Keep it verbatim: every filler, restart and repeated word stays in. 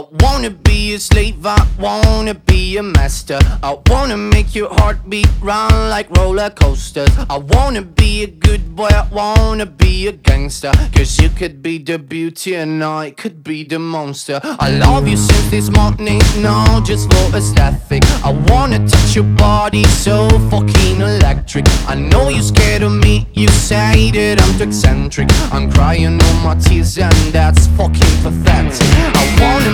wanna be a slave, I wanna be a master. I wanna make your heartbeat run like roller coasters. I wanna be a good boy, I wanna be a gangster. Cause you could be the beauty and I could be the monster. I love you since this morning, no, just for aesthetic. I wanna touch your body so fucking electric. I know you're scared of me, you say that I'm too eccentric. I'm crying all my tears and that's fucking pathetic. I wanna